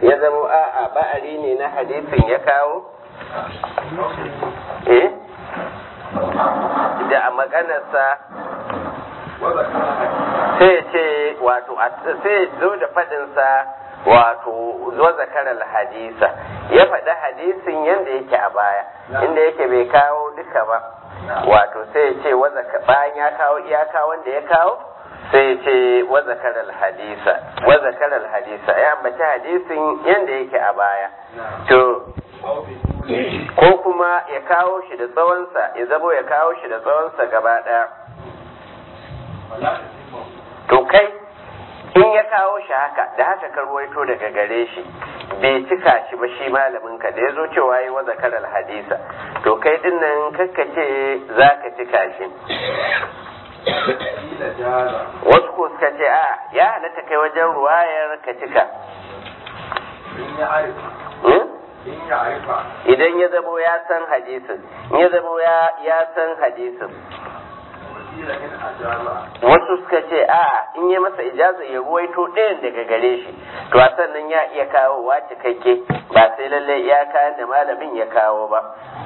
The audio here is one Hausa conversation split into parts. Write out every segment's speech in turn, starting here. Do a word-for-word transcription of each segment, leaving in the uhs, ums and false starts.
ya zama a'a ba'ari ne na hadisin ya kawo eh da a maganarsa sai ce wato sai zo da faɗinsa wato zo zakarar hadisa ya faɗi hadisin yadda yake a baya inda yake bai kawo duka ba wato sai ya ce bayan ya kawo iyaka wanda ya kawo sai ya ce wa zakarar hadisa wa zakarar hadisa ya ambaci hadisin yadda yake a baya to ko kuma ya kawo shi da tsawonsa ya zamo ya kawo shi da tsawonsa gaba ɗaya to kai in ya kawo shi haka da haka ka ruwaito daga gare shi bai cika shi ba shi malamin ka da ya zo cewa yi wa zakarar hadisa to kai dinnan kakkace za ka cika shi wasu ko suka ce a ya halatta kai wajen ruwayar ka cika idan ya zamo ya san hadisin ya zamo ya san hadisin wasu suka ce a in yi masa ijaza ya ruwaito ɗayan daga gare shi to a sannan ya iya kawo wa cikakke ba sai lallai iya kayan da malamin ya kawo ba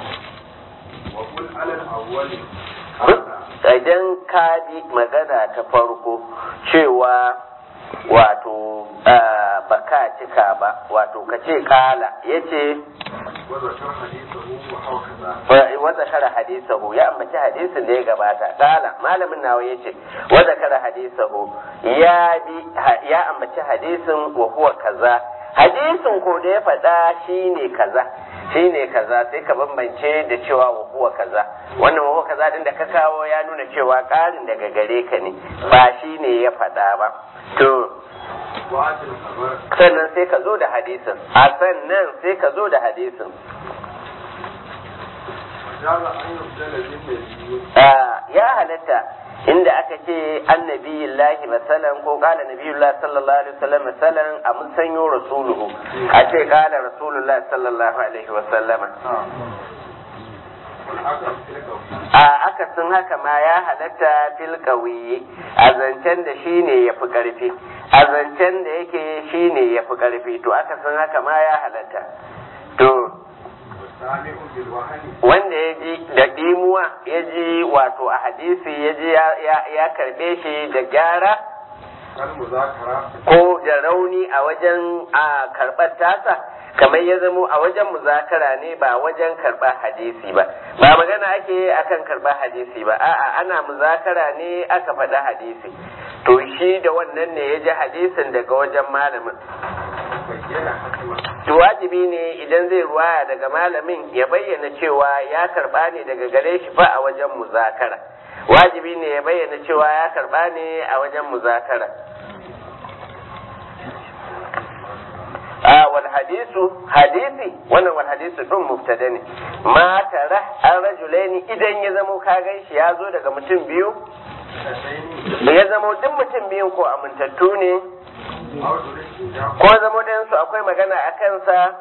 idan ka bi magana ta farko cewa wato ba ka cika ba wato ka ce kala ya ce wadda kara hadisahu ya ambaci hadisin da ya gabata kala malamin nawa ya ce wadda kara hadisahu ya bi ya ambaci hadisin wa huwa kaza hadisin ko da ya faɗa shine kaza shine kaza sai ka bambance da cewa wa huwa kaza wannan wa huwa kaza din da ka kawo ya nuna cewa ƙarin daga gare ka ne ba shine ya faɗa ba to sannan sai ka zo da hadisin a sannan sai ka zo da hadisin ya halatta inda aka ce annabiyullahi masalan ko kala nabiyullahi sallallahu alaihi wasallam masalan a musanyo rasuluhu a ce kala rasulullahi sallallahu alaihi wasallam a akasin haka ma ya halatta fil qawi a zancen da shine yafi karfi a zancen da yake shine yafi karfi to akasin haka ma ya halatta to wanda ya ji da dimuwa ya ji wato a hadisi ya ji ya karbe shi da gyara ko da rauni a wajen a karɓar tasa kamar ya zamo a wajen muzakara ne ba wajen karɓar hadisi ba ba magana ake akan karɓar hadisi ba a'a ana muzakara ne aka faɗa hadisi to shi da wannan ne ya ji hadisin daga wajen malamin to wajibi ne idan zai ruwaya daga malamin ya bayyana cewa ya karɓa ne daga gare shi ba a wajen muzakara wajibi ne ya bayyana cewa ya karɓa ne a wajen muzakara a wal hadisu hadisi wannan wal hadisu din mubtada ne ma tara an rajulaini idan ya zamo ka gan shi ya zo daga mutum biyu da ya zamo duk mutum biyun ko amintattu ne ko zamo ɗayan su akwai magana a kansa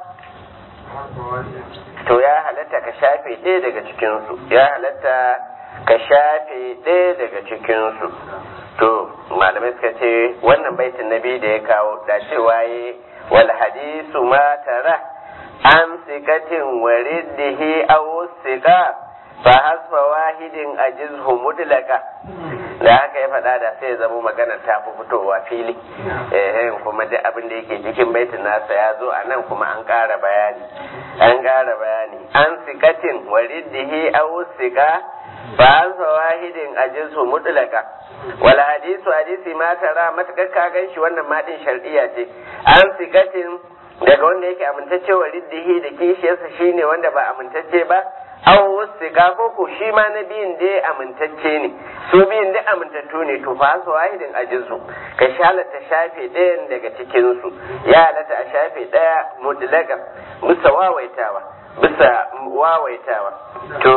to ya halatta ka shafe ɗaya daga cikinsu ya halatta ka shafe ɗaya daga cikinsu to malamai suka ce wannan baitin nabi da ya kawo da cewa ya wal hadisu ma tara an sikatin wariddihi aw sika fa hasfa wahidin ajizhu mudlaka da haka ya faɗa da sai ya zama magana ta fi fitowa fili eh kuma duk abin da yake cikin baitin nasa ya zo a nan kuma an ƙara bayani an ƙara bayani an sikatin wariddihi aw sika fa hasfa wahidin ajizhu mudlaka wal hadisu hadisi ma tara matakar ka gan shi wannan ma din shar'iyya ce an sikatin daga wanda yake amintacce wa riddihi da kishiyarsa shine wanda ba amintacce ba aw wasiqa ko ko shi ma na biyin da amintacce ne su biyin da amintattu ne to fa su wahidin ajizu ka shalata shafe ɗayan daga cikin su ya halatta a shafe ɗaya mudlaga bisa wawaitawa bisa wawaitawa to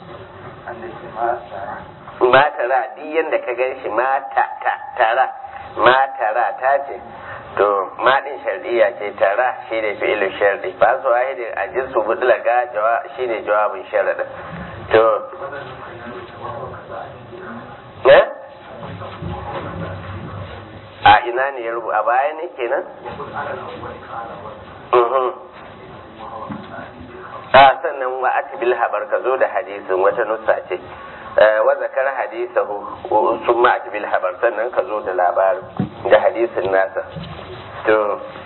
matara duk yanda ka gan shi mata ta tara matara ta ce to maɗin shar'iyya ce tara shi ne fi'ilin shar'i fa su wahidin a jinsu mutlaqa shi ne jawabin sharaɗin to ne a ina ne ya rubu a baya ne kenan wa atibil habar ka zo da hadisin wata nusa ce wa zakar hadisahu sun ma atibil habar sannan ka zo da labarin da hadisin nasa to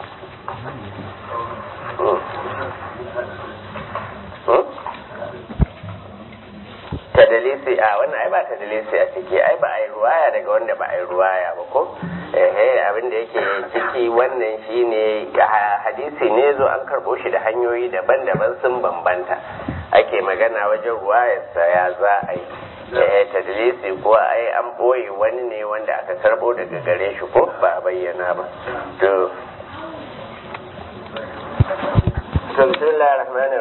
tadalisi a wannan ai ba tadalisi a ciki ai ba a yi ruwaya daga wanda ba a yi ruwaya ba ko eh abin da yake ciki wannan shine hadisi ne zo an karbo shi da hanyoyi daban-daban sun bambanta ake magana wajen ruwayarsa ya za a yi eh tadalisi ko ai an boye wani ne wanda aka karbo daga gare shi ko ba a bayyana ba to bismillahir rahmanir